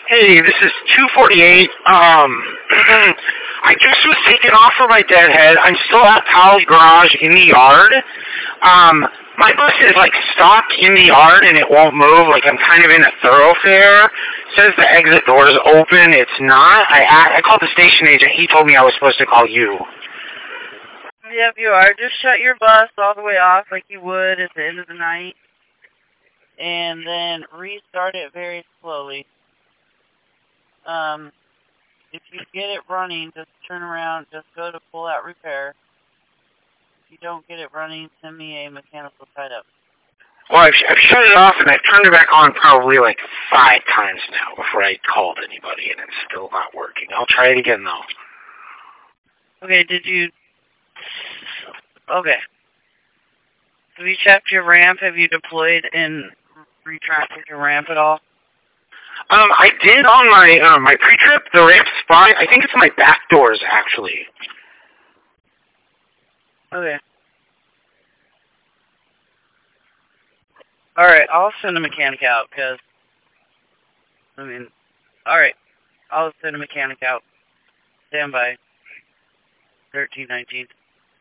Hey, this is 248. I just was taking off for my deadhead. I'm still at Powell's garage in the yard. My bus is like stopped in the yard and it won't move. Like I'm kind of in a thoroughfare. It says the exit door is open. It's not. I called the station agent. He told me I was supposed to call you. Yep, you are. Just shut your bus all the way off like you would at the end of the night. And then restart it very slowly. If you get it running, just turn around, just go to pull out repair. If you don't get it running, send me a mechanical tied-up. Well, I've shut it off and I've turned it back on probably like 5 times now before I called anybody, and it's still not working. I'll try it again though. Okay, Okay. Have you checked your ramp? Have you deployed and retracted your ramp at all? I did on my pre-trip. The ramp's fine. I think it's my back doors actually. Okay. Alright, I'll send a mechanic out, because... Alright. I'll send a mechanic out. Stand by. 1319.